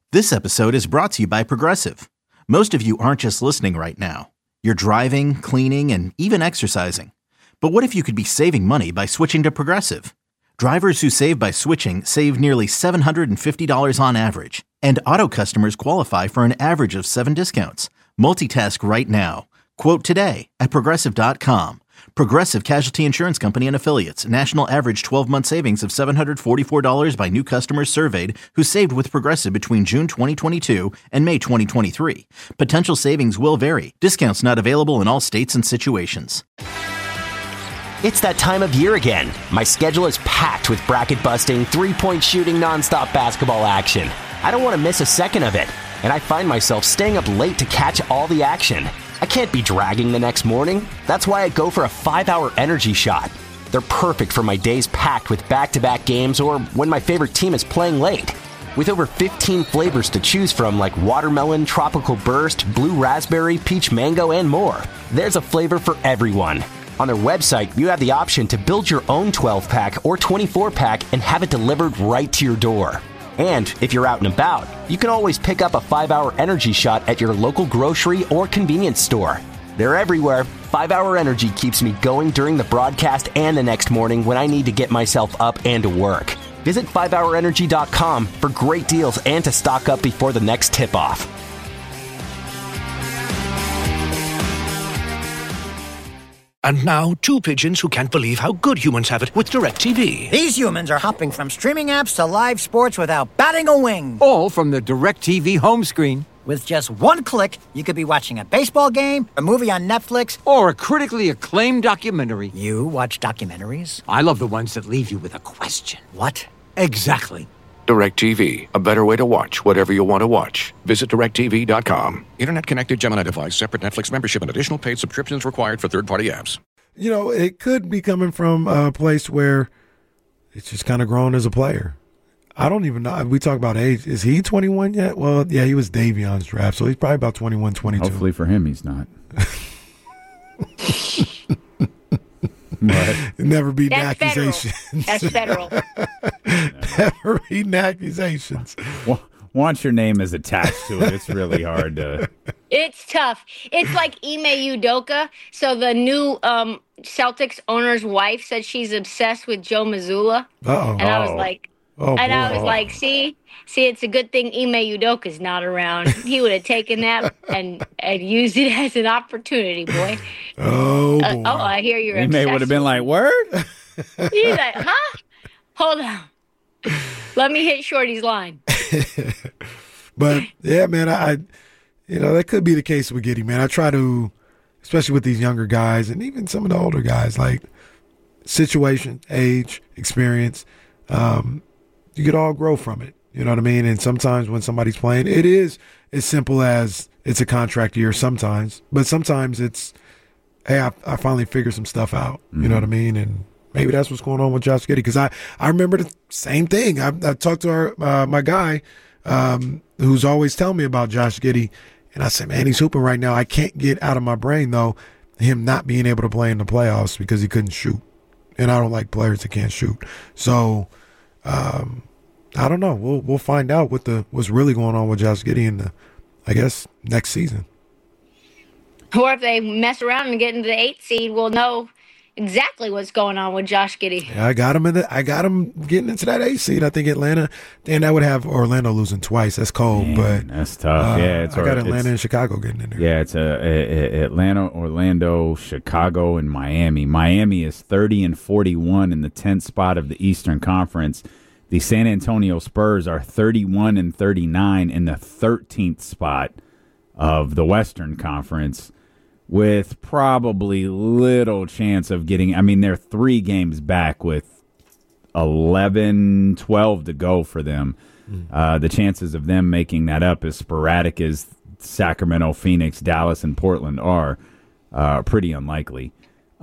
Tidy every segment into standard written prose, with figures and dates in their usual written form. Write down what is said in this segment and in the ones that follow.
This episode is brought to you by Progressive. Most of you aren't just listening right now. You're driving, cleaning, and even exercising. But what if you could be saving money by switching to Progressive? Drivers who save by switching save nearly $750 on average. And auto customers qualify for an average of 7 discounts. Multitask right now. Quote today at Progressive.com. Progressive Casualty Insurance Company and Affiliates. National average 12-month savings of $744 by new customers surveyed who saved with Progressive between June 2022 and May 2023. Potential savings will vary. Discounts not available in all states and situations. It's that time of year again. My schedule is packed with bracket-busting, three-point shooting, nonstop basketball action. I don't want to miss a second of it, and I find myself staying up late to catch all the action. I can't be dragging the next morning. That's why I go for a 5-hour energy shot. They're perfect for my days packed with back-to-back games or when my favorite team is playing late. With over 15 flavors to choose from like watermelon, tropical burst, blue raspberry, peach mango, and more, there's a flavor for everyone. On their website, you have the option to build your own 12-pack or 24-pack and have it delivered right to your door. And if you're out and about, you can always pick up a 5-hour energy shot at your local grocery or convenience store. They're everywhere. 5-hour energy keeps me going during the broadcast and the next morning when I need to get myself up and to work. Visit 5hourenergy.com for great deals and to stock up before the next tip-off. And now, two pigeons who can't believe how good humans have it with DirecTV. These humans are hopping from streaming apps to live sports without batting a wing. All from the DirecTV home screen. With just one click, you could be watching a baseball game, a movie on Netflix, or a critically acclaimed documentary. You watch documentaries? I love the ones that leave you with a question. What? Exactly. DirecTV, a better way to watch whatever you want to watch. Visit DirecTV.com. Internet-connected Gemini device, separate Netflix membership, and additional paid subscriptions required for third-party apps. You know, it could be coming from a place where it's just kind of grown as a player. I don't even know. We talk about age. Is he 21 yet? Well, yeah, he was Davion's draft, so he's probably about 21, 22. Hopefully for him, he's not. Never beating accusations. That's federal. Never beating accusations. Well, once your name is attached to it, it's really hard to... It's tough. It's like Ime Udoka. So the new Celtics owner's wife said she's obsessed with Joe Mazzulla. Uh-oh. And I was like, see, it's a good thing Ime Udoka's not around. He would have taken that and used it as an opportunity, boy. Oh, boy. I hear you're Ime obsessed. would have been like, word? He's like, huh? Hold on. Let me hit Shorty's line. But, yeah, man, that could be the case with Giddey, man. I try to, especially with these younger guys and even some of the older guys, like situation, age, experience, you could all grow from it. You know what I mean? And sometimes when somebody's playing, it is as simple as it's a contract year sometimes. But sometimes it's, hey, I finally figured some stuff out. You know what I mean? And maybe that's what's going on with Josh Giddey. Because I remember the same thing. I talked to my guy who's always telling me about Josh Giddey. And I said, man, he's hooping right now. I can't get out of my brain, though, him not being able to play in the playoffs because he couldn't shoot. And I don't like players that can't shoot. So, I don't know. We'll find out what's really going on with Josh Giddey in I guess, next season. Or if they mess around and get into the 8th seed, we'll know exactly what's going on with Josh Giddey. Yeah, I got him getting into that 8th seed. I think Atlanta, and that would have Orlando losing twice. That's cold, Man, but that's tough. I got Atlanta and Chicago getting in there. Yeah, it's Atlanta, Orlando, Chicago, and Miami. Miami is 30-41 in the 10th spot of the Eastern Conference. The San Antonio Spurs are 31-39 in the 13th spot of the Western Conference, with probably little chance of getting. I mean, they're 3 games back with 11-12 to go for them. The chances of them making that up, as sporadic as Sacramento, Phoenix, Dallas, and Portland are, pretty unlikely.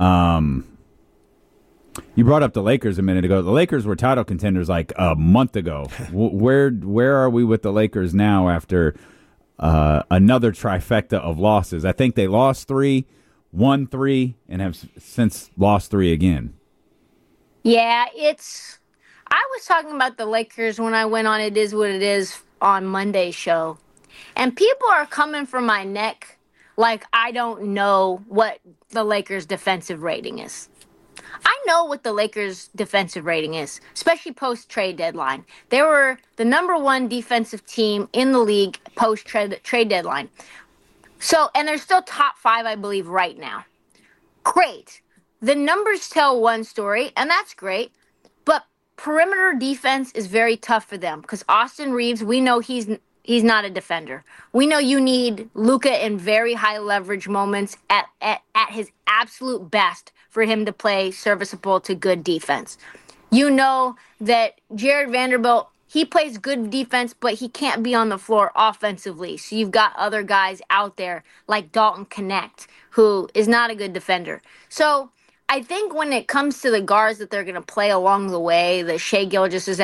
You brought up the Lakers a minute ago. The Lakers were title contenders like a month ago. Where are we with the Lakers now after another trifecta of losses? I think they lost 3, won 3, and have since lost 3 again. Yeah, I was talking about the Lakers when I went on It Is What It Is on Monday's show, and people are coming for my neck like I don't know what the Lakers' defensive rating is. I know what the Lakers' defensive rating is, especially post-trade deadline. They were the number 1 defensive team in the league post-trade deadline. So, and they're still top 5, I believe, right now. Great. The numbers tell one story, and that's great. But perimeter defense is very tough for them because Austin Reeves, we know he's not a defender. We know you need Luka in very high leverage moments at his absolute best for him to play serviceable to good defense. You know that Jared Vanderbilt, he plays good defense, but he can't be on the floor offensively. So you've got other guys out there like Dalton Connect, who is not a good defender. So I think when it comes to the guards that they're going to play along the way, the Shai Gilgeouses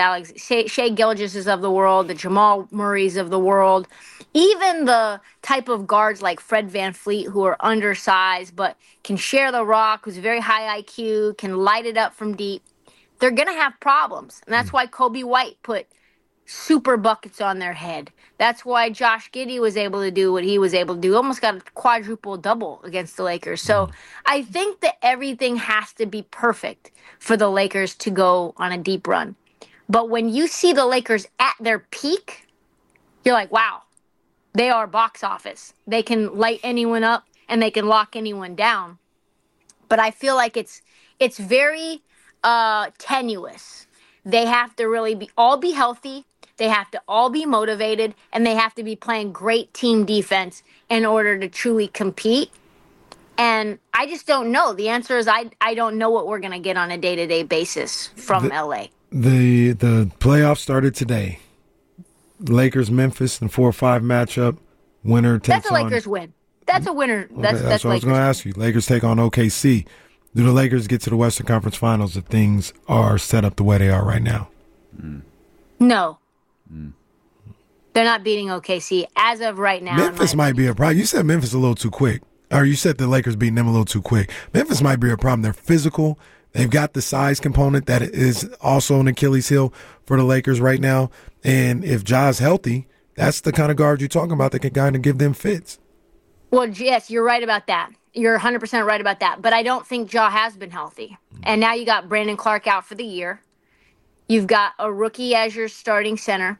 of the world, the Jamal Murrays of the world, even the type of guards like Fred VanVleet who are undersized but can share the rock, who's very high IQ, can light it up from deep, they're going to have problems. And that's why Kobe White put super buckets on their head. That's why Josh Giddey was able to do what he was able to do. Almost got a quadruple double against the Lakers. So I think that everything has to be perfect for the Lakers to go on a deep run. But when you see the Lakers at their peak, you're like, wow, they are box office. They can light anyone up and they can lock anyone down. But I feel like it's very tenuous. They have to really all be healthy. They have to all be motivated, and they have to be playing great team defense in order to truly compete. And I just don't know. The answer is I don't know what we're going to get on a day-to-day basis from LA. The playoffs started today. Lakers, Memphis, and 4-5 matchup. Winner takes on... That's a Lakers win. That's a winner. That's what I was going to ask you. Lakers take on OKC. Do the Lakers get to the Western Conference Finals if things are set up the way they are right now? No. They're not beating OKC as of right now. Memphis might be a problem. You said Memphis a little too quick. Or you said the Lakers beating them a little too quick. Memphis might be a problem. They're physical. They've got the size component that is also an Achilles heel for the Lakers right now. And if Ja's healthy, that's the kind of guard you're talking about that can kind of give them fits. Well, yes, you're right about that. You're 100% right about that. But I don't think Ja has been healthy. And now you got Brandon Clark out for the year. You've got a rookie as your starting center,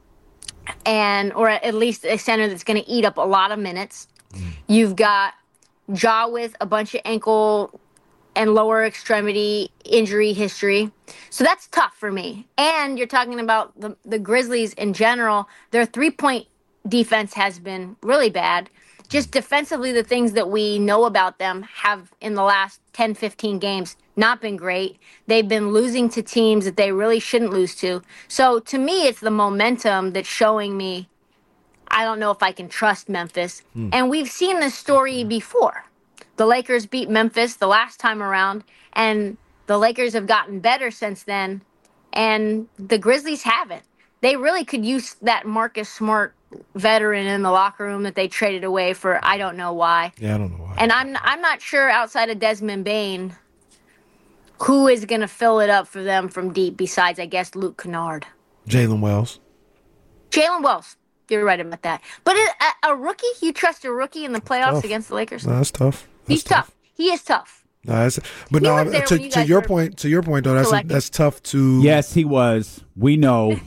or at least a center that's going to eat up a lot of minutes. You've got Ja with a bunch of ankle and lower extremity injury history. So that's tough for me. And you're talking about the Grizzlies in general. Their three-point defense has been really bad. Just defensively, the things that we know about them have in the last 10, 15 games not been great. They've been losing to teams that they really shouldn't lose to. So to me, it's the momentum that's showing me I don't know if I can trust Memphis. And we've seen this story before. The Lakers beat Memphis the last time around, and the Lakers have gotten better since then, and the Grizzlies haven't. They really could use that Marcus Smart veteran in the locker room that they traded away for I don't know why. Yeah, I don't know why. And I'm not sure outside of Desmond Bane who is going to fill it up for them from deep besides, I guess, Luke Kennard. Jalen Wells. Jalen Wells. You're right about that. But a rookie? You trust a rookie in the playoffs against the Lakers? No, that's tough. He's tough. He is tough. No, to your point though, that's tough to. Yes, he was. We know.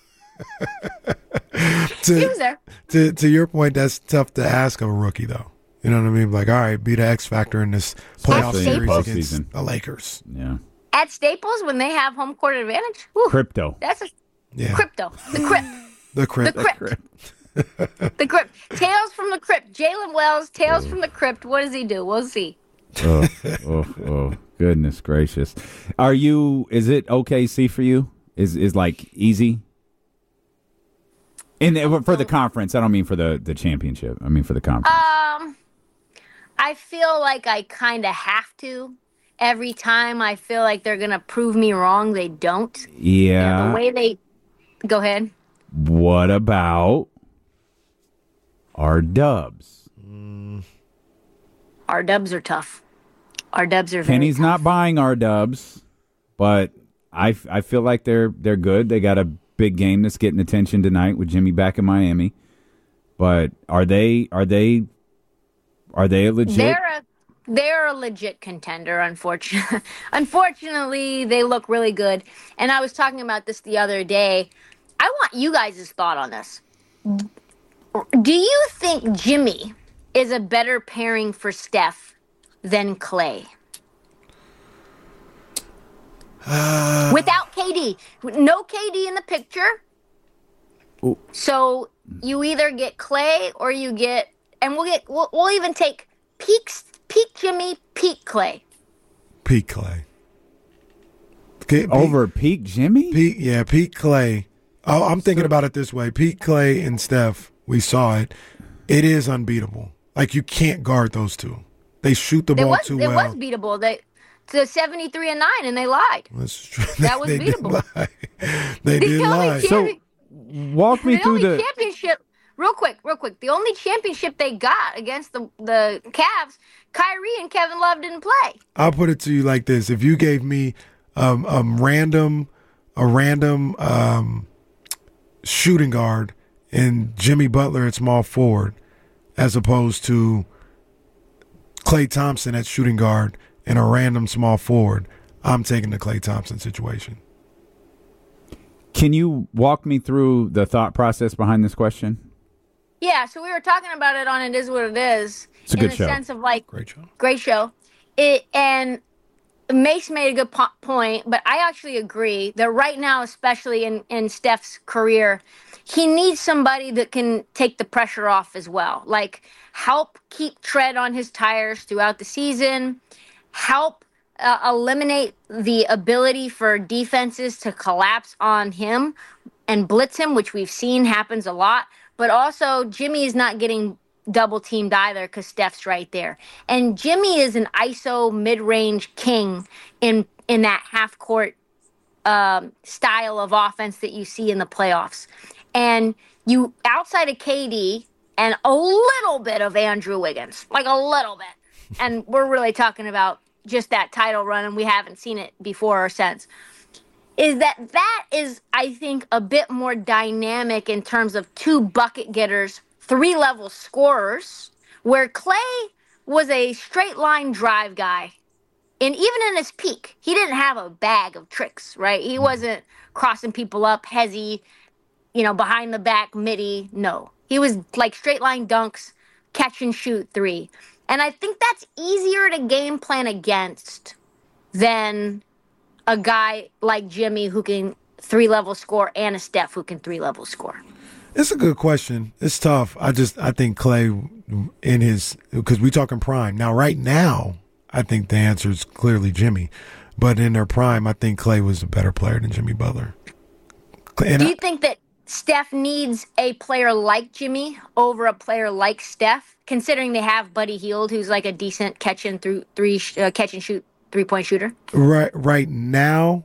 He was there. To your point, that's tough to ask of a rookie though. You know what I mean? Like, all right, be the X factor in this playoff series against the Lakers. Yeah. At Staples when they have home court advantage. Whew, crypto. That's crypto. The crypt. The crypt. The crypt. The crypt. Tales from the crypt. Jalen Wells, Tales from the crypt. What does he do? We'll see. Oh, goodness gracious. Is it OKC for you? Is like easy? For the conference. I don't mean for the championship. I mean for the conference. I feel like I kind of have to. Every time I feel like they're going to prove me wrong, they don't. Yeah. The way they... Go ahead. What about our Dubs? Our Dubs are tough. Our Dubs are very Kenny's tough. not buying our Dubs, but I feel like they're good. They got a big game that's getting attention tonight with Jimmy back in Miami. But are they a legit? They're a legit contender, unfortunately. Unfortunately, they look really good. And I was talking about this the other day. I want you guys' thought on this. Do you think Jimmy is a better pairing for Steph than Klay? Without KD. No KD in the picture. Ooh. So you either get Klay or you get, and we'll even take peak Jimmy, peak Klay. Peak Klay. Over peak Jimmy? Peak Klay. Oh, I'm thinking about it this way. Peak Klay and Steph, we saw it. It is unbeatable. Like, you can't guard those two. They shoot the ball too well. It was beatable. To 73-9, and they lied. That's true. That was beatable. They did lie. So walk me through the championship. Real quick. The only championship they got against the Cavs, Kyrie and Kevin Love didn't play. I'll put it to you like this: if you gave me a random shooting guard and Jimmy Butler at small forward, as opposed to Klay Thompson at shooting guard and a random small forward, I'm taking the Klay Thompson situation. Can you walk me through the thought process behind this question? Yeah, so we were talking about it on It Is What It Is. It's a good show. In the sense of, like, Great show. And Mace made a good point, but I actually agree that right now, especially in Steph's career, he needs somebody that can take the pressure off as well. Like, help keep tread on his tires throughout the season, help eliminate the ability for defenses to collapse on him and blitz him, which we've seen happens a lot. But also, Jimmy is not getting double-teamed either because Steph's right there. And Jimmy is an ISO mid-range king in that half-court style of offense that you see in the playoffs. And you, outside of KD and a little bit of Andrew Wiggins, like a little bit, and we're really talking about just that title run, and we haven't seen it before or since, is that is, I think, a bit more dynamic in terms of two bucket getters, 3-level scorers, where Klay was a straight line drive guy. And even in his peak, he didn't have a bag of tricks, right? He wasn't crossing people up, hezzy, behind the back, midi. No. He was like straight line dunks, catch and shoot 3. And I think that's easier to game plan against than a guy like Jimmy who can 3-level score and a Steph who can 3-level score. It's a good question. It's tough. I think Klay because we talking prime. Now, right now, I think the answer is clearly Jimmy. But in their prime, I think Klay was a better player than Jimmy Butler. Do you think that Steph needs a player like Jimmy over a player like Steph, considering they have Buddy Hield, who's like a decent catch and shoot 3-point shooter? Right now,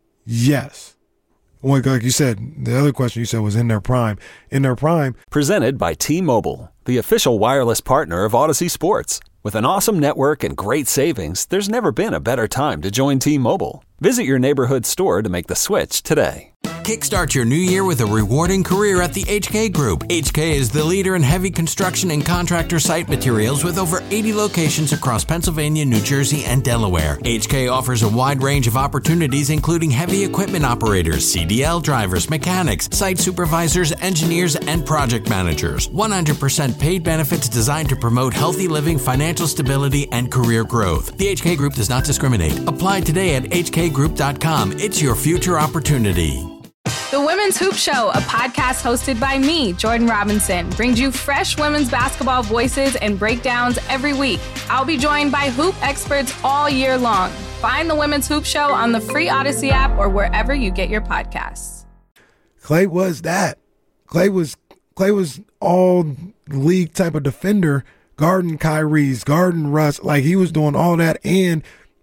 yes. Well, like you said, the other question you said was in their prime. In their prime. Presented by T-Mobile, the official wireless partner of Odyssey Sports. With an awesome network and great savings, there's never been a better time to join T-Mobile. Visit your neighborhood store to make the switch today. Kickstart your new year with a rewarding career at the HK Group. HK is the leader in heavy construction and contractor site materials with over 80 locations across Pennsylvania, New Jersey, and Delaware. HK offers a wide range of opportunities, including heavy equipment operators, CDL drivers, mechanics, site supervisors, engineers, and project managers. 100% paid benefits designed to promote healthy living, financial stability, and career growth. The HK Group does not discriminate. Apply today at hkgroup.com. It's your future opportunity. The Women's Hoop Show, a podcast hosted by me, Jordan Robinson, brings you fresh women's basketball voices and breakdowns every week. I'll be joined by hoop experts all year long. Find the Women's Hoop Show on the free Odyssey app or wherever you get your podcasts. Klay was that. Klay was all league type of defender, guarding Kyrie's, guarding Russ. Like, he was doing all that, and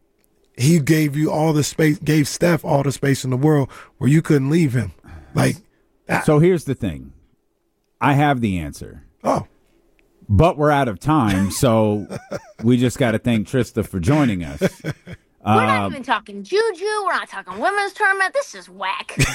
he gave you all the space, gave Steph all the space in the world where you couldn't leave him. Like, so here's the thing. I have the answer. Oh. But we're out of time, so we just got to thank Trista for joining us. We're not even talking Juju. We're not talking women's tournament. This is whack.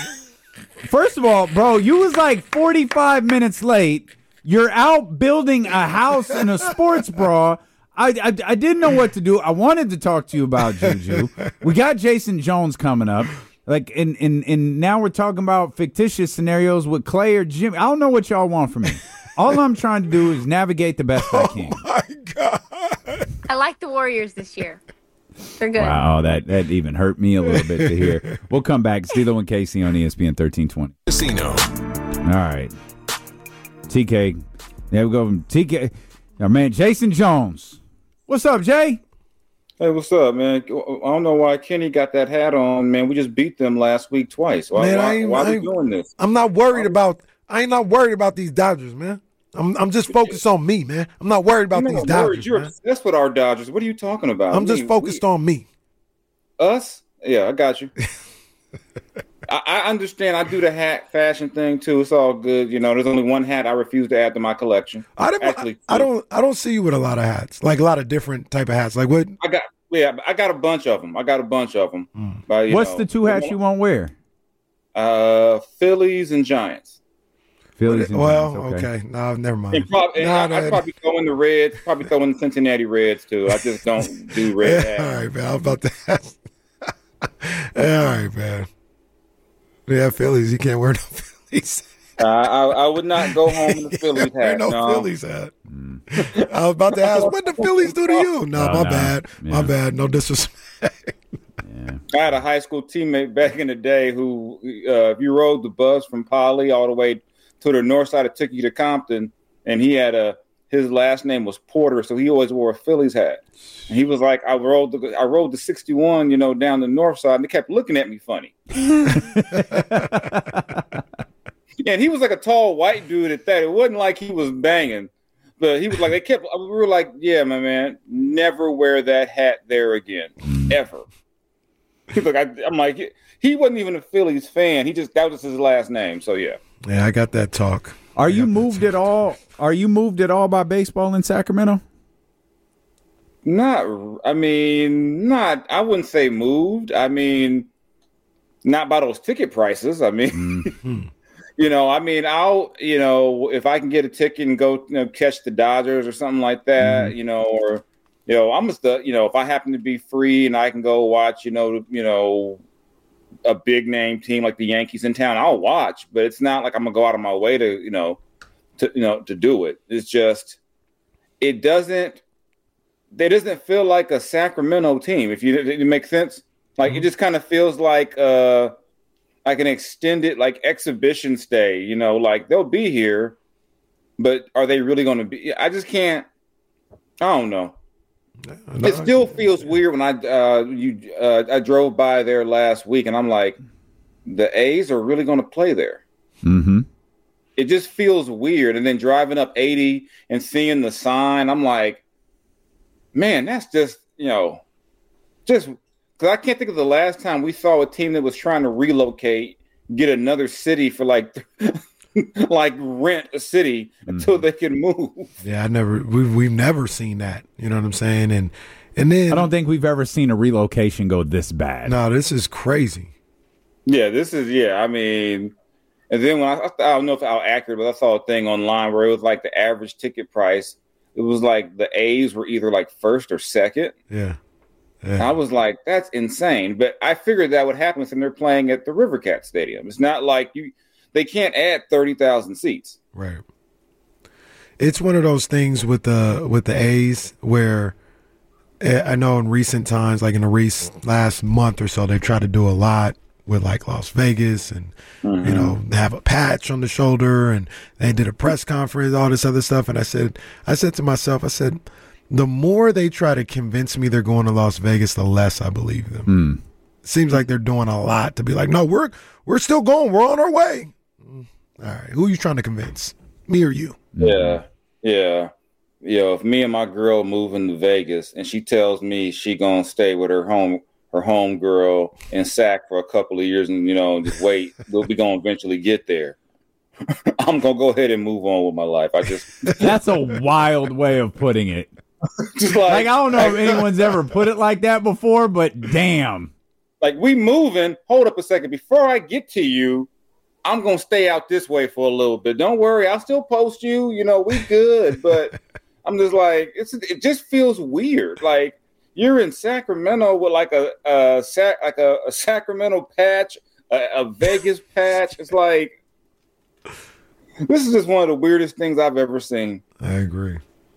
First of all, bro, you was like 45 minutes late. You're out building a house in a sports bra. I didn't know what to do. I wanted to talk to you about Juju. We got Jason Jones coming up. Like, and now we're talking about fictitious scenarios with Clay or Jimmy. I don't know what y'all want from me. All I'm trying to do is navigate the best I can. Oh, my God. I like the Warriors this year. They're good. Wow, that even hurt me a little bit to hear. We'll come back. Steelo and Casey on ESPN 1320. Casino. All right. TK. There we go from TK. Our man, Jason Jones. What's up, Jay? Hey, what's up, man? I don't know why Kenny got that hat on, man. We just beat them last week twice. Why are we doing this? I'm not worried about. I ain't not worried about these Dodgers, man. I'm just focused on me, man. I'm not worried about these Dodgers. You're man. obsessed with our Dodgers. What are you talking about? I'm just focused on me. Us? Yeah, I got you. I understand. I do the hat fashion thing too. It's all good. You know, there's only one hat I refuse to add to my collection. I don't see you with a lot of hats, like a lot of different type of hats. Like what? I got a bunch of them. But, what's the two hats you won't wear? Phillies and Giants. Phillies and Giants. Okay. No, never mind. I'd probably throw in the Reds. Probably throw in the Cincinnati Reds too. I just don't do red hats. All right, man. I was about to ask. All right, man. Yeah, Phillies. You can't wear no Phillies. I would not go home in the Phillies hat. No Phillies hat. I was about to ask, what the Phillies do to you? My bad. Yeah. My bad. No disrespect. Yeah. I had a high school teammate back in the day who, if you rode the bus from Poly all the way to the north side, it took you to Compton, and he had his last name was Porter, so he always wore a Phillies hat. And he was like, I rode the 61, down the north side, and they kept looking at me funny. And he was like a tall white dude at that. It wasn't like he was banging, but he was like, we were like, yeah, my man, never wear that hat there again, ever. Look, I'm like, he wasn't even a Phillies fan. That was his last name. So yeah. Yeah, I got that talk. Are you moved at all? Are you moved at all by baseball in Sacramento? I wouldn't say moved. I mean, not by those ticket prices. I mean, if I can get a ticket and go, catch the Dodgers or something like that, if I happen to be free and I can go watch, a big name team like the Yankees in town, I'll watch, but it's not like I'm gonna go out of my way to do it. It's just, it doesn't feel like a Sacramento team. If it makes sense, like it just kind of feels like an extended exhibition stay. Like they'll be here, but are they really going to be? I just can't. I don't know. No, it still feels weird when I drove by there last week, and I'm like, the A's are really going to play there. Mm-hmm. It just feels weird. And then driving up 80 and seeing the sign, I'm like, man, that's just because I can't think of the last time we saw a team that was trying to relocate, get another city for rent a city until they can move. Yeah, we've never seen that. You know what I'm saying? And then I don't think we've ever seen a relocation go this bad. No, this is crazy. Yeah, I mean, and then when I don't know how accurate, but I saw a thing online where it was like the average ticket price. It was like the A's were either like first or second. Yeah. I was like, that's insane. But I figured that would happen since they're playing at the Rivercat Stadium. It's not like they can't add 30,000 seats. Right. It's one of those things with the A's where I know in recent times, like in the last month or so, they've tried to do a lot with like Las Vegas and, have a patch on the shoulder, and they did a press conference, all this other stuff. And I said to myself, the more they try to convince me they're going to Las Vegas, the less I believe them. Seems like they're doing a lot to be like, no, we're still going. We're on our way. All right. Who are you trying to convince? Me or you? Yeah. If me and my girl moving to Vegas and she tells me she gonna stay with her home girl in Sac for a couple of years and just wait, we'll be gonna eventually get there. I'm gonna go ahead and move on with my life. That's a wild way of putting it. Just I don't know if anyone's ever put it like that before, but damn. Like, we moving. Hold up a second. Before I get to you, I'm gonna stay out this way for a little bit. Don't worry, I'll still post you. You know, we good. But I'm just like, it just feels weird. Like you're in Sacramento with like a Sacramento patch, a Vegas patch. It's like this is just one of the weirdest things I've ever seen. I agree.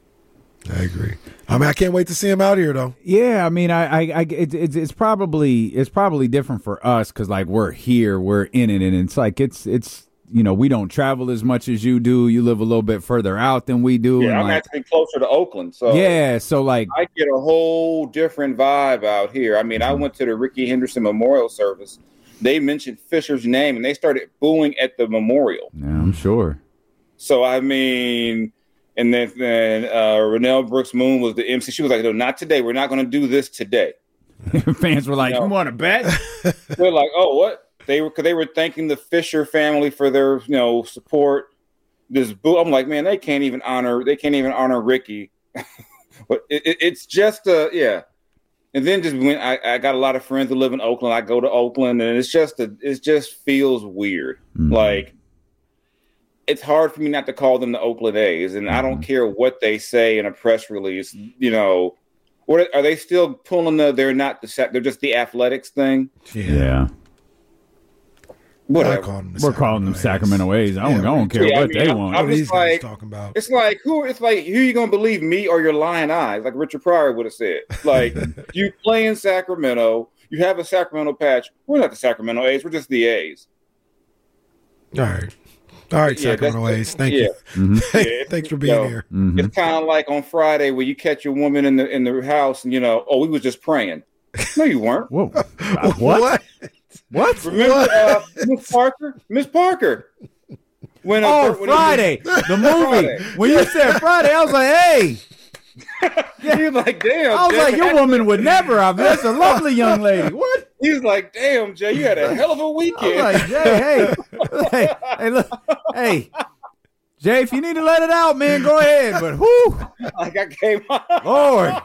I mean, I can't wait to see him out here, though. Yeah, I mean, it's probably different for us because like we're here, we're in it, and it's like it's we don't travel as much as you do. You live a little bit further out than we do. Yeah, and I'm actually closer to Oakland, so yeah, so like I get a whole different vibe out here. I mean, I went to the Ricky Henderson memorial service. They mentioned Fisher's name, and they started booing at the memorial. Yeah, I'm sure. So I mean. And then Renelle Brooks Moon was the MC. She was like, no, not today. We're not going to do this today. Fans were like, you want to bet? They're like, oh, what? They were thanking the Fisher family for their, support. I'm like, man, they can't even honor Ricky. But it's just, yeah. And then just when I got a lot of friends who live in Oakland, I go to Oakland, and it just feels weird. Mm-hmm. Like, it's hard for me not to call them the Oakland A's, and I don't care what they say in a press release. What are they still pulling they're just the athletics thing? Yeah. Whatever. We're calling them Sacramento A's. I don't care what they want. I'm just like, talking about. It's like who are you gonna believe, me or your lying eyes? Like Richard Pryor would have said. Like you play in Sacramento, you have a Sacramento patch. We're not the Sacramento A's. We're just the A's. All right, Sacramento A's. Thank you. Mm-hmm. Thanks for being here. Mm-hmm. It's kind of like on Friday where you catch your woman in the house and we was just praying. No, you weren't. Whoa. What? Remember Miss Parker? Friday, the movie. Friday. When you said Friday, I was like, hey. You're like, damn. I was like, your woman would never have. That's a lovely young lady. What? He was like, damn, Jay, you had a hell of a weekend. I was like, Jay, hey, look, hey, Jay, if you need to let it out, man, go ahead. But whoo, like I came on. Lord.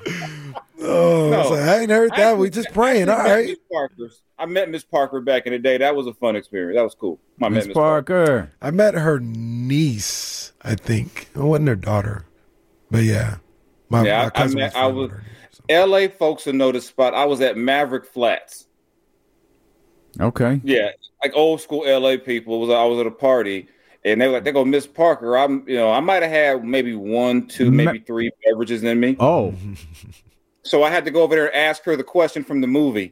I ain't heard that. We just praying. All right. I met Miss Parker back in the day. That was a fun experience. That was cool. Miss Parker. I met her niece, I think. It wasn't her daughter. But yeah. My cousin was LA folks will know the spot. I was at Maverick Flats. Okay. Yeah, like old school LA people. I was at a party, and they were like, "They go, Miss Parker." I might have had maybe 1, 2, maybe 3 beverages in me. Oh. So I had to go over there and ask her the question from the movie.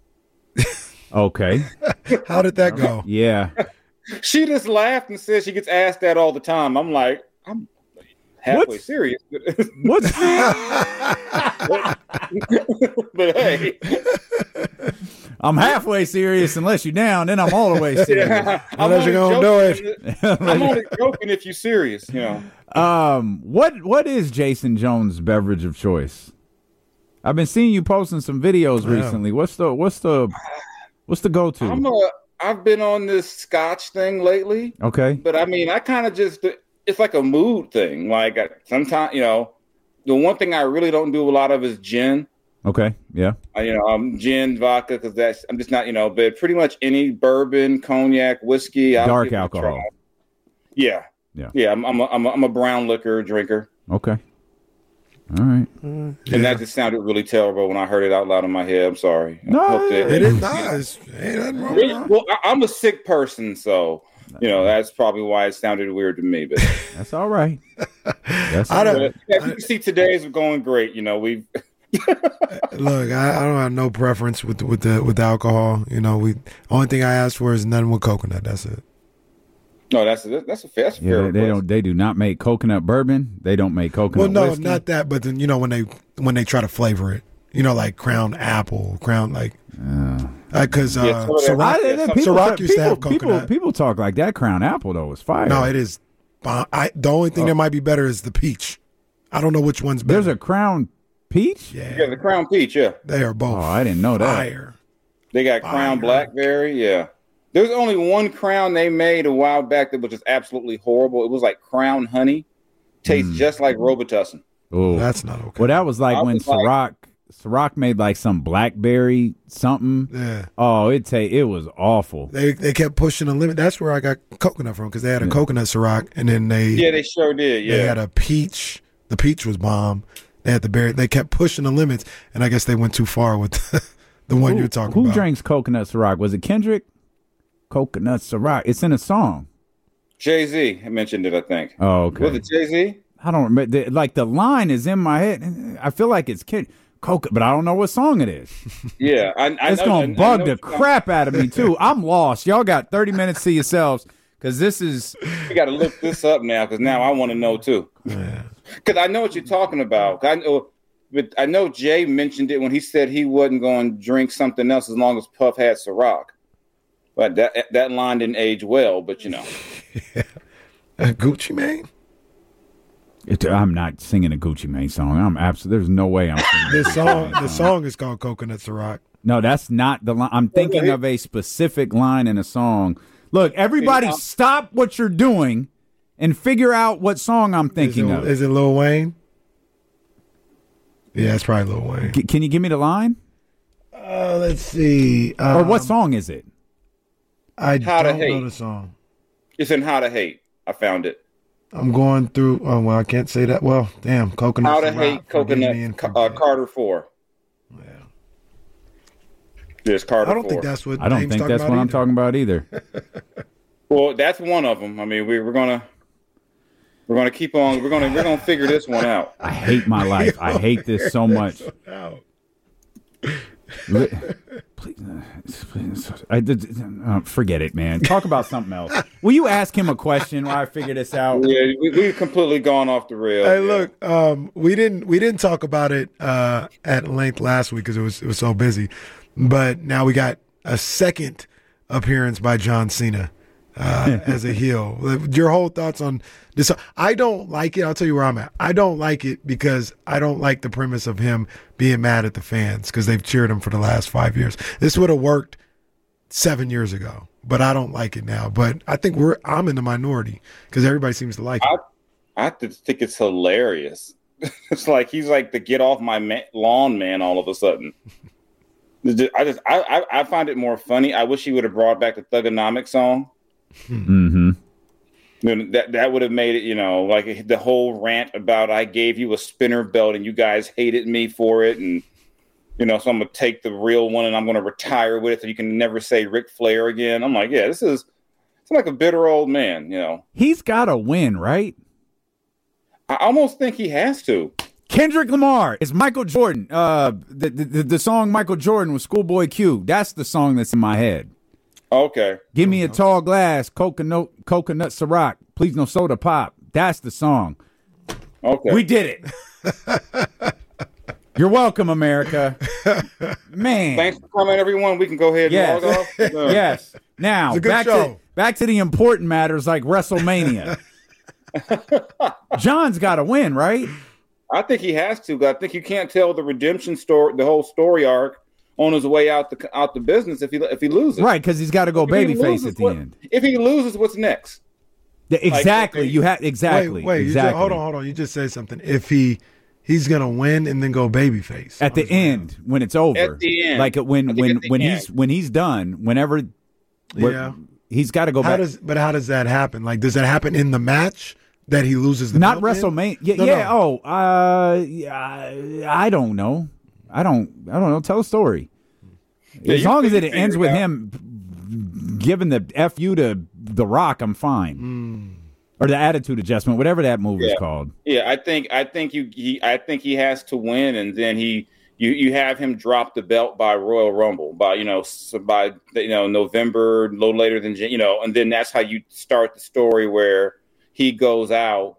Okay. How did that go? Yeah. She just laughed and said she gets asked that all the time. I'm like, I'm halfway serious. What's But hey. I'm halfway serious unless you're down, then I'm all the way serious. Yeah, unless you're gonna do it. I'm only joking if you're serious, What is Jason Jones' beverage of choice? I've been seeing you posting some videos recently. What's the go-to? I've been on this Scotch thing lately. Okay. But I mean, I kind of it's like a mood thing. Like sometimes, the one thing I really don't do a lot of is gin. Okay. Yeah. Gin, vodka, because I'm just not, but pretty much any bourbon, cognac, whiskey, dark alcohol. Yeah. I'm a brown liquor drinker. Okay. All right. And that just sounded really terrible when I heard it out loud in my head. I'm sorry. No, it is nice. Ain't nothing wrong with that. Well, I'm a sick person, so that's probably why it sounded weird to me. But that's all right. As you can see, today's going great. We've. Look, I don't have no preference with alcohol. Only thing I ask for is nothing with coconut. That's it. No, that's a fair. They do not make coconut bourbon. They don't make coconut. Well, no, whiskey. not that. But then when they try to flavor it, like Crown Apple, because Ciroc used to have coconut. People talk like that. Crown Apple though is fire. No, it is. The only thing that might be better is the peach. I don't know which one's better. There's a Crown Peach? Yeah, the Crown Peach, yeah. They are both. Oh, I didn't know that. Fire. They got Crown Blackberry, yeah. There's only one Crown they made a while back that was just absolutely horrible. It was like Crown Honey. Tastes just like Robitussin. Oh, that's not okay. Well, that was like when Ciroc Ciroc made like some blackberry something. Yeah. Oh, it was awful. They kept pushing the limit. That's where I got coconut from, because they had a coconut Ciroc, and then they sure did. Yeah, they had a peach. The peach was bomb. They had the berry. They kept pushing the limits, and I guess they went too far with the one you're talking about. Who drinks coconut Ciroc? Was it Kendrick? Coconut Ciroc. It's in a song. Jay-Z mentioned it, I think. Oh, okay. Was it Jay-Z? I don't remember. Like the line is in my head. I feel like it's but I don't know what song it is. Yeah, I it's know. Gonna bug the crap out of me too. I'm lost. Y'all got 30 minutes to yourselves, because this is. We got to look this up now, because now I want to know too. Because I know what you're talking about. I know Jay mentioned it when he said he wasn't going to drink something else as long as Puff had Ciroc. But that line didn't age well. But Yeah. Gucci Mane. I'm not singing a Gucci Mane song. I'm absolutely. There's no way I'm singing The song is called Coconut Ciroc. No, that's not the line. I'm thinking of a specific line in a song. Look, everybody, stop what you're doing and figure out what song I'm thinking of. Is it Lil Wayne? Yeah, it's probably Lil Wayne. Can you give me the line? Let's see. Or what song is it? I How to don't Hate. know the song. It's in How to Hate. I found it. I'm going through. Oh, well, I can't say that. Well, damn, Coconut How to Ciroc, Hate forgive me Coconut and forget. Carter 4. Yeah. Yes, Carter 4. I don't think that's what. I don't Dame's think talking that's about what I'm either. talking about either. Well, that's one of them. I mean, we're gonna keep on. We're gonna figure this one out. I hate my life. I hate this so much. Please, forget it, man. Talk about something else. Will you ask him a question while I figure this out? Yeah, we've completely gone off the rails. Hey, look, we didn't talk about it at length last week because it was so busy, but now we got a second appearance by John Cena as a heel. Your whole thoughts on this? I don't like it. I'll tell you where I'm at. I don't like it because I don't like the premise of him being mad at the fans because they've cheered him for the last 5 years. This would have worked 7 years ago, but I don't like it now. But I think I'm in the minority because everybody seems to like it. I just think it's hilarious. It's like he's like the get off my lawn man all of a sudden. I find it more funny. I wish he would have brought back the Thugonomics song. Mm-hmm. That would have made it, like the whole rant about I gave you a spinner belt and you guys hated me for it, and so I'm gonna take the real one and I'm gonna retire with it so you can never say Ric Flair again. I'm like, yeah, it's like a bitter old man, He's got to win, right? I almost think he has to. Kendrick Lamar is Michael Jordan. The song Michael Jordan was Schoolboy Q. That's the song that's in my head. Okay. Give me a tall glass, coconut Ciroc. Please no soda pop. That's the song. Okay. We did it. You're welcome, America. Man. Thanks for coming, everyone. We can go ahead and log off. Yes. Now, back to the important matters like WrestleMania. John's got to win, right? I think he has to. I think you can't tell the redemption story, the whole story arc, on his way out the business if he loses. Right, because he's got to go babyface at the end. If he loses, what's next? Exactly. You have exactly. Wait. Exactly. Hold on. You just said something. If he's gonna win and then go babyface at the end when it's over. At the end, like when he's done. Whenever. Yeah. He's got to go back. How does that happen? Like, does that happen in the match that he loses the Not belt WrestleMania. No. I don't know. I don't know. Tell a story. As long as it ends with him giving the FU to The Rock, I'm fine. Or the attitude adjustment, whatever that move is called. Yeah, I think he has to win, and then you have him drop the belt by Royal Rumble by November, a little later than and then that's how you start the story where he goes out.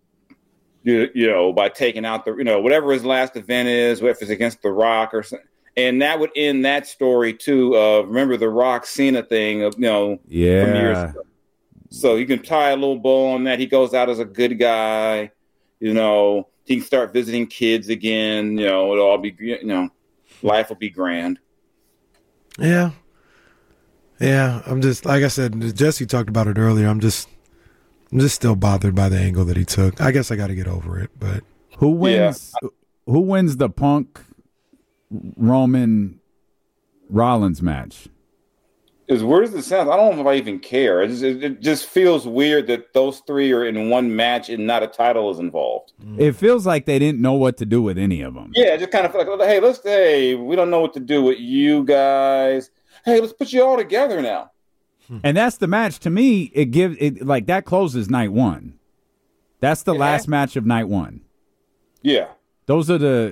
By taking out the, whatever his last event is, if it's against The Rock or something. And that would end that story too. Remember the Rock Cena thing from years ago. So you can tie a little bow on that. He goes out as a good guy. He can start visiting kids again. It'll all be, life will be grand. Yeah. Yeah. I'm just, like I said, Jesse talked about it earlier. I'm just still bothered by the angle that he took. I guess I got to get over it. But who wins? Who wins the Punk Roman Rollins match? As weird as it sounds, I don't know if I even care. It just feels weird that those three are in one match and not a title is involved. It feels like they didn't know what to do with any of them. Yeah, it just kind of feel like, hey, we don't know what to do with you guys. Hey, let's put you all together now. And that's the match. To me, it gives it like that closes night one. That's the last match of night one. Yeah, those are the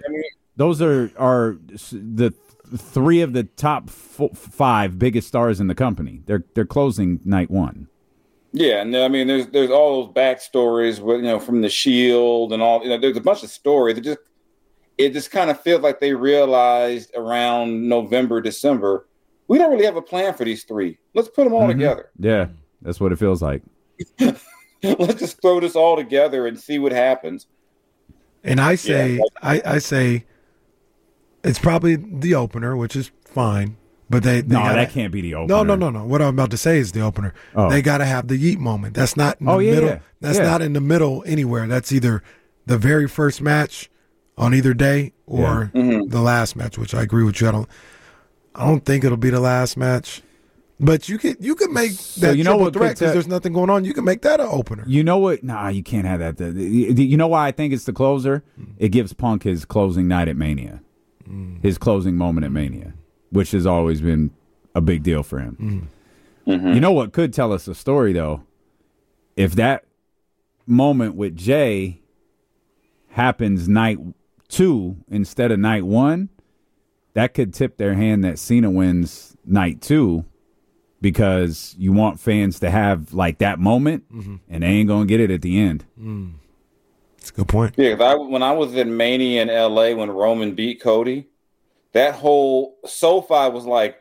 three of the top 5 biggest stars in the company. They're closing night one. Yeah, and I mean, there's all those backstories with from the Shield and all. There's a bunch of stories. It just kind of feels like they realized around November, December, we don't really have a plan for these three. Let's put them all together. Yeah, that's what it feels like. Let's just throw this all together and see what happens. And I say, I say, it's probably the opener, which is fine. But that can't be the opener. No. What I'm about to say is the opener. Oh. They got to have the yeet moment. That's not in the middle. Yeah. That's not in the middle anywhere. That's either the very first match on either day or the last match, which I agree with you. I don't think it'll be the last match. But you could make that triple threat because there's nothing going on. You can make that an opener. You know what? Nah, you can't have that. You know why I think it's the closer? It gives Punk his closing night at Mania, his closing moment at Mania, which has always been a big deal for him. You know what could tell us a story, though? If that moment with Jay happens night 2 instead of night 1, that could tip their hand that Cena wins night 2. Because you want fans to have like that moment, and they ain't gonna get it at the end. That's a good point. Yeah, when I was in Mania in LA when Roman beat Cody, that whole SoFi was like,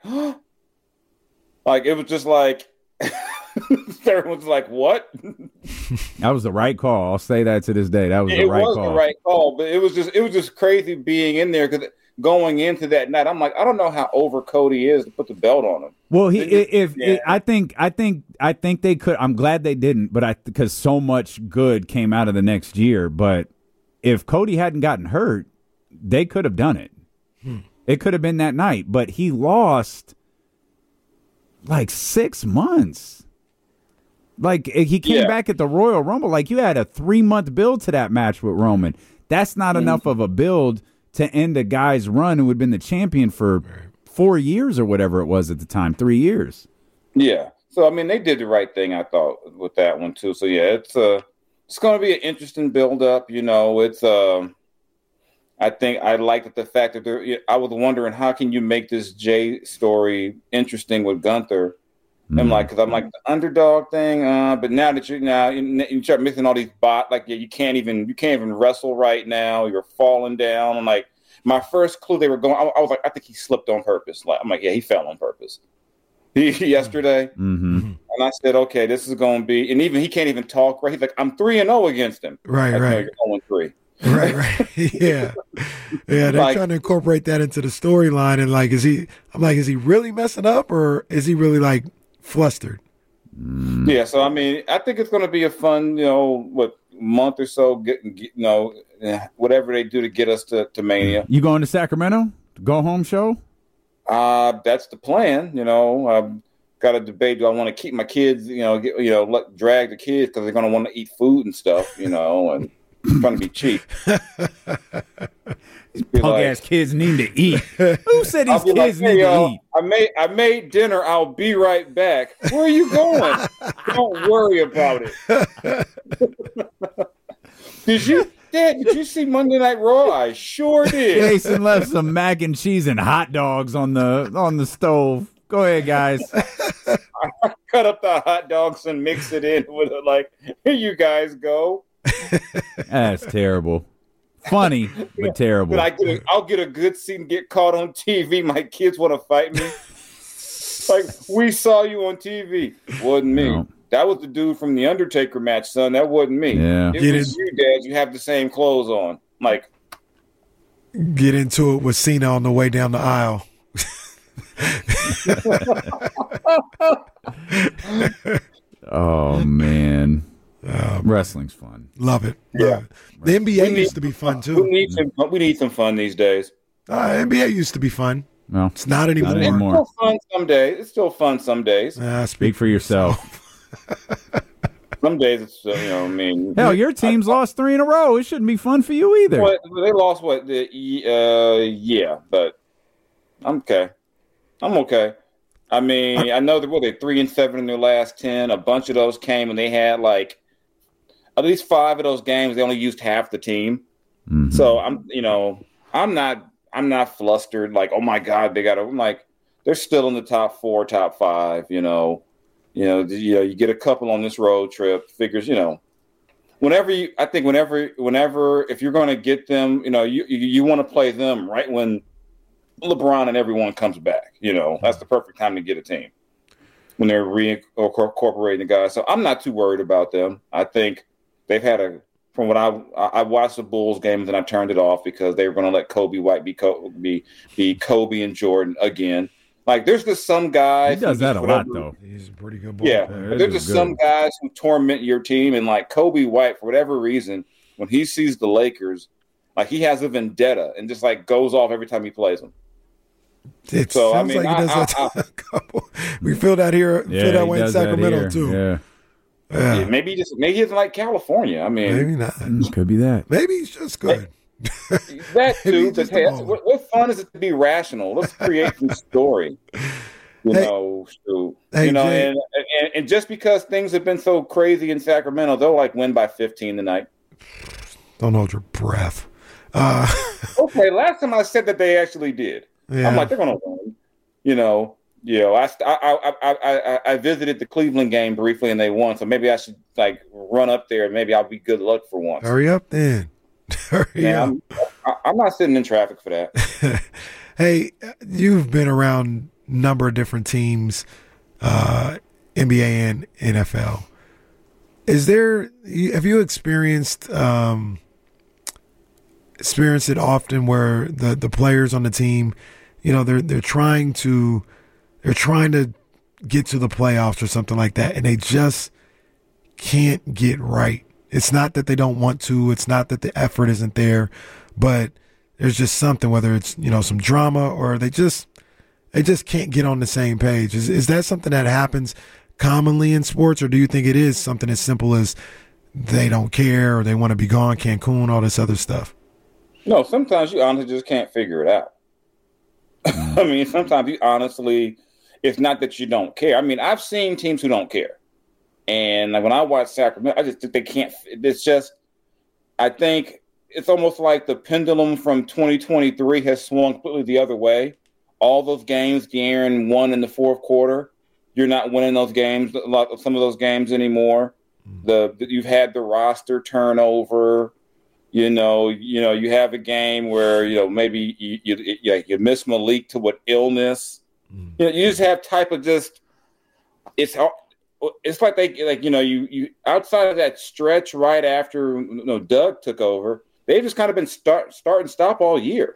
like it was just like everyone's like, what? That was the right call. I'll say that to this day. That was the right call. It was the right call, but it was just crazy being in there because going into that night, I'm like, I don't know how over Cody is to put the belt on him. Well, I think they could. I'm glad they didn't, but because so much good came out of the next year. But if Cody hadn't gotten hurt, they could have done it. It could have been that night, but he lost like 6 months. Like he came back at the Royal Rumble. Like you had a 3-month build to that match with Roman. That's not enough of a build to end a guy's run who had been the champion for 4 years or whatever it was at the time, 3 years. Yeah. So, I mean, they did the right thing, I thought, with that one, too. So, yeah, it's going to be an interesting build-up. I think I liked the fact that I was wondering, how can you make this Jay story interesting with Gunther? I'm like, because I'm like the underdog thing, but now that you start missing all these bots, like you can't even wrestle right now. You're falling down. I'm like, my first clue they were going, I was like, I think he slipped on purpose. Like, I'm like, yeah, he fell on purpose. Yesterday, and I said, okay, this is going to be, and even he can't even talk right. He's like, I'm 3-0 against him. Right. No, you're 0-3. Right. Yeah. They're trying to incorporate that into the storyline, and like, is he really messing up, or is he really like flustered? Yeah, so I mean, I think it's going to be a fun, month or so. Whatever they do to get us to Mania. You going to Sacramento? Go home show? That's the plan. I've got a debate. Do I want to keep my kids? Drag the kids because they're going to want to eat food and stuff. And trying to be cheap. These punk ass kids need to eat. Who said these kids need to eat? I made dinner. I'll be right back. Where are you going? Don't worry about it. Did you see Monday Night Raw? I sure did. Jason left some mac and cheese and hot dogs on the stove. Go ahead, guys. I cut up the hot dogs and mix it in with it. Like, here you guys go. That's terrible. Funny, but terrible. But I'll get a good seat and get caught on TV. My kids want to fight me. Like, we saw you on TV. Wasn't me. No. That was the dude from the Undertaker match, son. That wasn't me. Yeah. It was you, Dad. You have the same clothes on. Like, get into it with Cena on the way down the aisle. Oh, man. Wrestling's fun. Love it. Yeah. The NBA used to be fun, too. We need some fun these days. NBA used to be fun. No, it's not anymore. It's still fun some days. It's still fun some days. Speak for yourself. Some days it's I mean. Hell, your team's lost 3 in a row. It shouldn't be fun for you either. They lost what? Yeah, but I'm okay. I'm okay. I mean, I know they're 3-7 in their last 10. A bunch of those came and they had like at least 5 of those games. They only used half the team. Mm-hmm. So I'm not flustered. Like, oh my God, they got to. I'm like, they're still in the top 4, top 5. You get a couple on this road trip. Figures, whenever if you're going to get them, you want to play them right when LeBron and everyone comes back. That's the perfect time to get a team when they're reincorporating the guys. So I'm not too worried about them. I think they've had from what I watched the Bulls game and then I turned it off because they were going to let Kobe White be Kobe and Jordan again. Like there's just some guys. He does that a lot though. He's a pretty good ball. Yeah, there's just some guys who torment your team, and like Kobe White, for whatever reason, when he sees the Lakers, like he has a vendetta and just like goes off every time he plays them. It sounds like he does that. We feel that here. Feel that way in Sacramento too. Yeah. Maybe he doesn't like California. I mean, maybe not. Could be that. Maybe he's just good. That too. But hey, what fun is it to be rational? Let's create some story. And just because things have been so crazy in Sacramento, they'll like win by 15 tonight. Don't hold your breath. Okay, last time I said that they actually did. Yeah. I'm like, they're gonna win. I visited the Cleveland game briefly and they won, so maybe I should like run up there and maybe I'll be good luck for once. Hurry up then. I'm not sitting in traffic for that. Hey, you've been around a number of different teams, NBA and NFL. Have you experienced it often where the players on the team, they're trying to get to the playoffs or something like that, and they just can't get right? It's not that they don't want to. It's not that the effort isn't there, but there's just something, whether it's, some drama or they just can't get on the same page. Is that something that happens commonly in sports, or do you think it is something as simple as they don't care or they want to be gone, Cancun, all this other stuff? No, sometimes you honestly just can't figure it out. I mean, sometimes you honestly, it's not that you don't care. I mean, I've seen teams who don't care. And like when I watch Sacramento, I just think they can't. It's just, I think it's almost like the pendulum from 2023 has swung completely the other way. All those games De'Aaron won in the fourth quarter, you're not winning those games. Some of those games anymore. You've had the roster turnover. You have a game where maybe you miss Malik to what illness. You just have type of just. It's like you outside of that stretch right after Doug took over, they've just kind of been start and stop all year.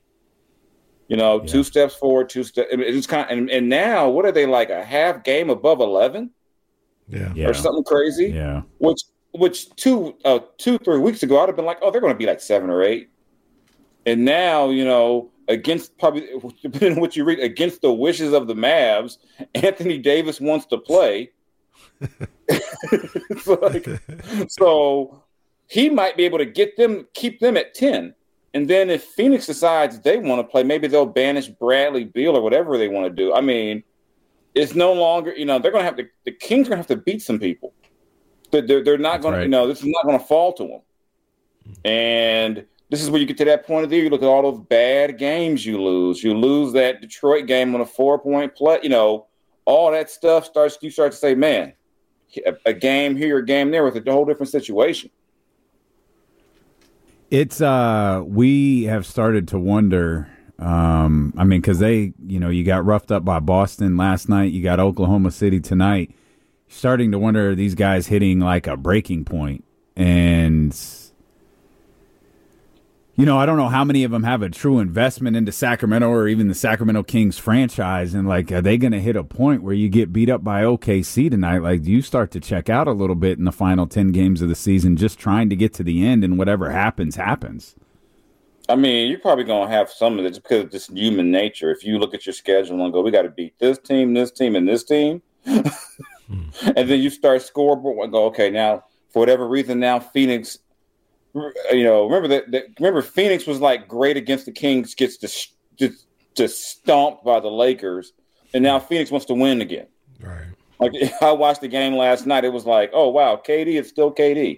2 steps forward, 2 steps. It's just kind of, and now what are they, like a half game above 11? Yeah. Or something crazy. Yeah. Which 2-3 weeks ago I'd have been like, oh, they're going to be like 7 or 8, and now against probably depending on what you read, against the wishes of the Mavs, Anthony Davis wants to play. So he might be able to keep them at 10. And then if Phoenix decides they want to play, maybe they'll banish Bradley Beal or whatever they want to do. I mean, it's no longer, they're going to have to, the Kings are going to have to beat some people. They're not going to, this is not going to fall to them. And this is where you get to that point of the year. You look at all those bad games you lose. You lose that Detroit game on a 4-point play, all that stuff you start to say, man, a game here, a game there with a whole different situation. It's we have started to wonder. Because you got roughed up by Boston last night. You got Oklahoma City tonight. Starting to wonder, are these guys hitting like a breaking point? And I don't know how many of them have a true investment into Sacramento or even the Sacramento Kings franchise. And, are they going to hit a point where you get beat up by OKC tonight? Do you start to check out a little bit in the final 10 games of the season, just trying to get to the end, and whatever happens, happens? I mean, you're probably going to have some of it just because of just human nature. If you look at your schedule and go, we got to beat this team, and this team. And then you start scoreboard and go, okay, now, for whatever reason, now Phoenix, remember Phoenix was like great against the Kings, gets just stomped by the Lakers, and now Phoenix wants to win again. Right. Like, I watched the game last night. It was like, oh, wow, KD is still KD.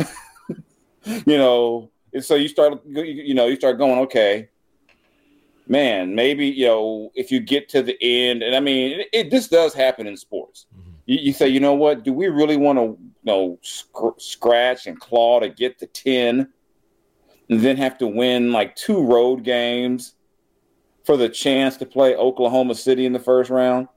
And so you start going, okay, man, maybe, if you get to the end, and I mean, this does happen in sports. Mm-hmm. You say, you know what, do we really want to, scratch and claw to get to 10 and then have to win like 2 road games for the chance to play Oklahoma City in the first round?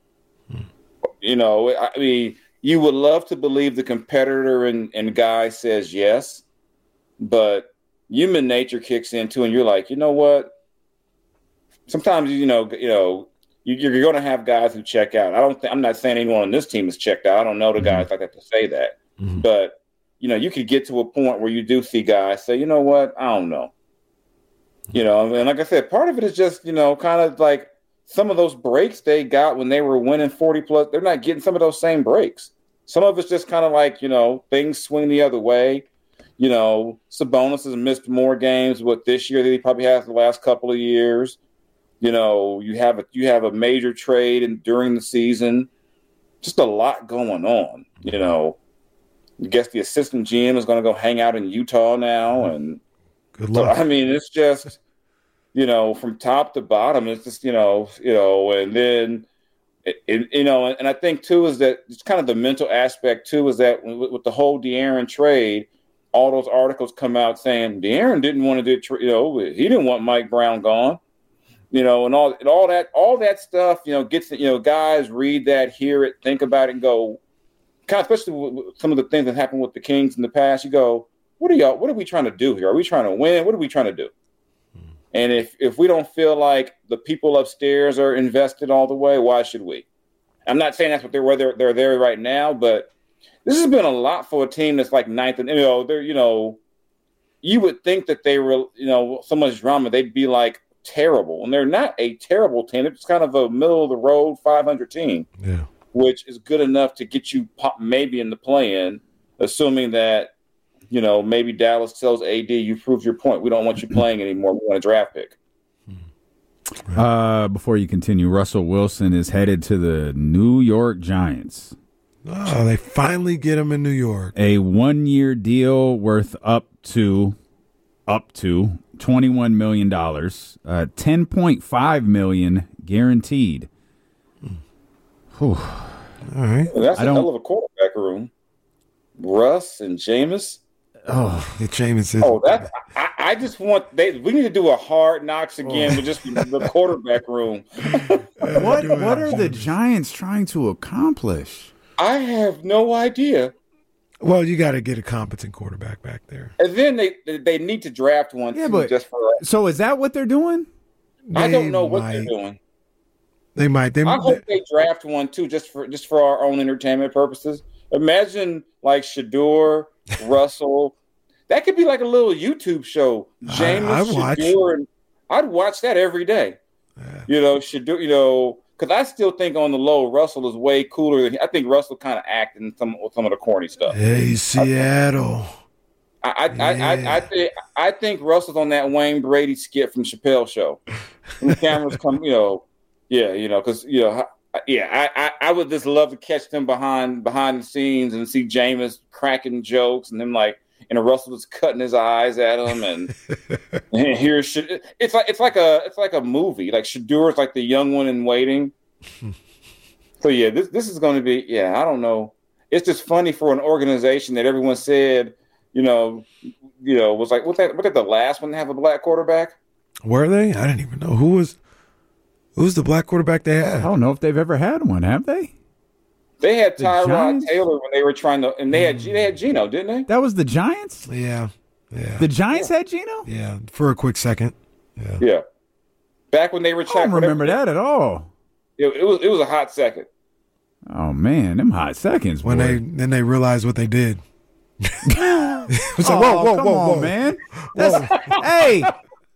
I mean, you would love to believe the competitor and guy says yes, but human nature kicks in too, and you're like, you know what? Sometimes you're going to have guys who check out. I'm not saying anyone on this team is checked out. I don't know the guys like that to say that, but you could get to a point where you do see guys say, you know what? I don't know. And like I said, part of it is just kind of like some of those breaks they got when they were winning 40 plus. They're not getting some of those same breaks. Some of it's just kind of like things swing the other way. Sabonis has missed more games this year than he probably has the last couple of years. You have a major trade during the season. Just a lot going on. I guess the assistant GM is going to go hang out in Utah now, and good luck. So, I mean, it's just from top to bottom. It's just and then and I think too is that it's kind of the mental aspect too is that with the whole De'Aaron trade. All those articles come out saying De'Aaron didn't want to do, he didn't want Mike Brown gone, and all that stuff, gets, guys read that, hear it, think about it, and go, kind of, especially with some of the things that happened with the Kings in the past. You go, what are we trying to do here? Are we trying to win? What are we trying to do? And if we don't feel like the people upstairs are invested all the way, why should we? I'm not saying that's what they're there right now, but this has been a lot for a team that's like ninth, and you would think that they were, so much drama, they'd be like terrible, and they're not a terrible team. It's kind of a middle of the road 500 team, which is good enough to get you maybe in the play-in, assuming that maybe Dallas tells AD, you proved your point. We don't want you playing anymore. We want a draft pick. Before you continue, Russell Wilson is headed to the New York Giants. Oh, they finally get him in New York. A 1-year deal worth up to $21 million, $10.5 million guaranteed. All right. Well, that's a hell of a quarterback room. Russ and Jameis. Oh, Jameis is. Oh, I just want we need to do a Hard Knocks again with just the quarterback room. What are the Giants trying to accomplish? I have no idea. Well, you got to get a competent quarterback back there. And then they need to draft one. Yeah, but just for so is that what they're doing? I don't know what they're doing. They might. I hope they draft one too, just for our own entertainment purposes. Imagine like Shedeur, Russell. That could be like a little YouTube show. Jameis, Shedeur, and I'd watch that every day. Yeah. Shedeur, because I still think on the low, Russell is way cooler than I think Russell kind of acted in some of the corny stuff. Hey, Seattle. I think Russell's on that Wayne Brady skit from Chappelle Show. When the cameras come, because I would just love to catch them behind the scenes and see Jameis cracking jokes and them and Russell was cutting his eyes at him and here's it's like a movie. Like Shedeur is like the young one in waiting. So yeah, this is going to be I don't know. It's just funny for an organization that everyone said was like, what at the last one to have a black quarterback? Were they? I didn't even know who's the black quarterback they had. I don't know if they've ever had one. Have they? They had Tyrod Taylor when they were trying to, and they had Geno, didn't they? That was the Giants? Yeah. The Giants had Geno? Yeah, for a quick second. Yeah. Back when they were trying. I don't remember that at all. It was a hot second. Oh man, them hot seconds. When they realized what they did. It's like, whoa, man. Hey,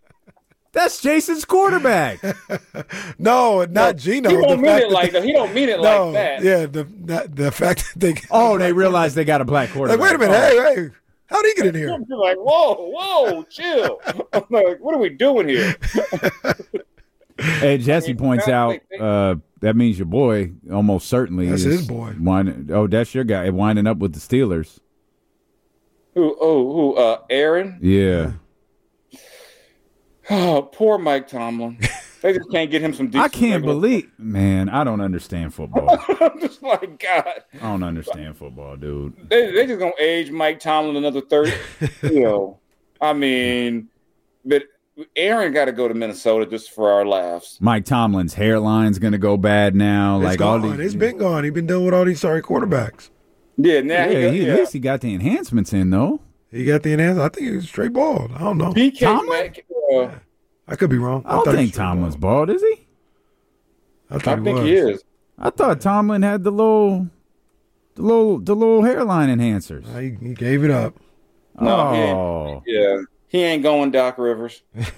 That's Jason's quarterback. No, not Geno. He don't mean it like that. He don't mean it like that. Yeah, the fact that they they realized they got a black quarterback. Like, wait a minute, hey, how'd he get in here? You're like, whoa, chill. I'm like, what are we doing here? Hey, Jesse points out that means your boy almost certainly that's is his boy. That's your guy winding up with the Steelers. Who? Aaron? Yeah. Oh, poor Mike Tomlin. They just can't get him some decent. I can't believe, man. I don't understand football. I'm just like, God. I don't understand football, dude. They just gonna age Mike Tomlin another 30. I mean, but Aaron got to go to Minnesota just for our laughs. Mike Tomlin's hairline's gonna go bad now. It's been gone. He's been dealing with all these sorry quarterbacks. Yeah, now at least he got the enhancements in though. He got the enhancements. I think he was straight bald. I don't know. Tomlin? I could be wrong. I don't think Tomlin's bald, is he? I think he is. I thought Tomlin had the little hairline enhancers. He gave it up. No, he ain't going Doc Rivers.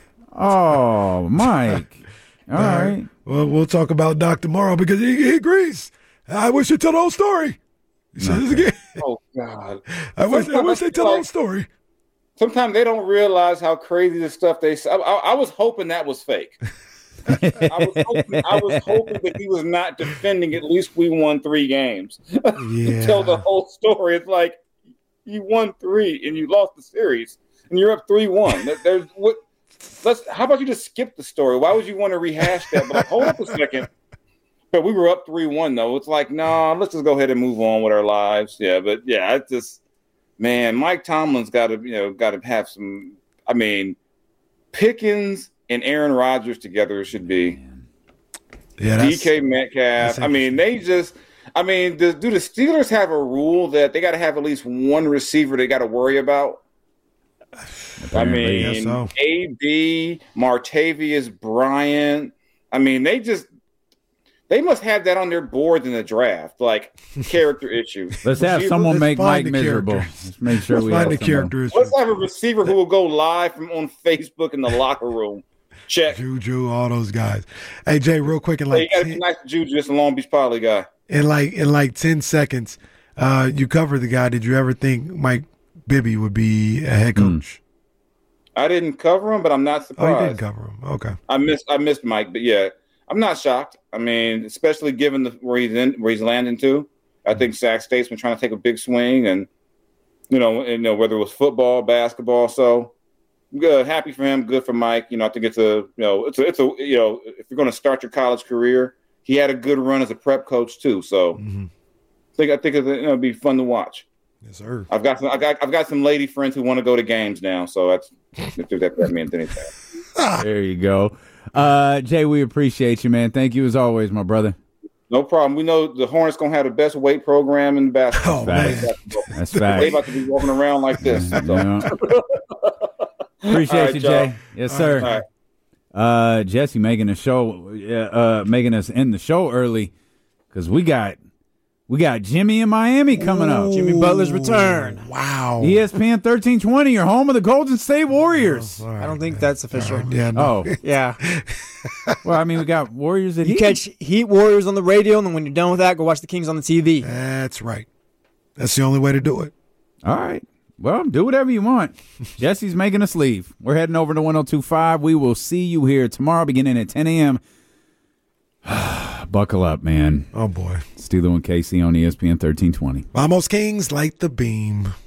Oh, Mike. All right. Well, we'll talk about Doc tomorrow because he agrees. I wish you'd tell the whole story. He says it again. Oh God! I wish they tell the whole story. Sometimes they don't realize how crazy the stuff they say. I was hoping that was fake. I was hoping that he was not defending at least we won 3 games. Yeah. Tell the whole story. It's like you won 3 and you lost the series and you're up 3-1. How about you just skip the story? Why would you want to rehash that? But hold up a second. But we were up 3-1 though. It's like, no, let's just go ahead and move on with our lives. Yeah, but yeah, it's just. Man, Mike Tomlin's got to have some. I mean, Pickens and Aaron Rodgers together should be. Yeah, DK Metcalf. I mean, do the Steelers have a rule that they got to have at least one receiver they got to worry about? Apparently, AB, Martavius Bryant. I mean, they must have that on their board in the draft, like character issues. Let's have someone make Mike miserable. Let's make sure we find have the character. Let's have a receiver who will go live on Facebook in the locker room. Check. Juju, all those guys. Hey, Jay, real quick. You got to be nice to Juju, just a Long Beach Poly guy. In like 10 seconds, you covered the guy. Did you ever think Mike Bibby would be a head coach? I didn't cover him, but I'm not surprised. Oh, you didn't cover him. Okay. I missed Mike, but yeah. I'm not shocked. I mean, especially given where he's landing to. I think Sac State's been trying to take a big swing, and whether it was football, basketball. So good, happy for him, good for Mike. I think if you're going to start your college career, he had a good run as a prep coach too. So I think it'll be fun to watch. Yes, sir. I've got some lady friends who want to go to games now, so that's that means anything. There you go. Jay, we appreciate you, man. Thank you as always, my brother. No problem. We know the Hornets going to have the best weight program in basketball. That's facts. They about to be walking around like this. Appreciate you, Jay. Yes, sir. All right. Jesse making us end the show early because we got Jimmy in Miami coming up. Jimmy Butler's return. Wow. ESPN 1320, your home of the Golden State Warriors. Right, I don't think that's official. Yeah. No. Oh. Yeah. Well, I mean, we got Warriors at You Heat. catch Heat Warriors on the radio, and then when you're done with that, go watch the Kings on the TV. That's right. That's the only way to do it. All right. Well, do whatever you want. Jesse's making us leave. We're heading over to 102.5. We will see you here tomorrow beginning at 10 a.m. Buckle up, man. Oh, boy. Steeler and KC on ESPN 1320. Vamos Kings, light the beam.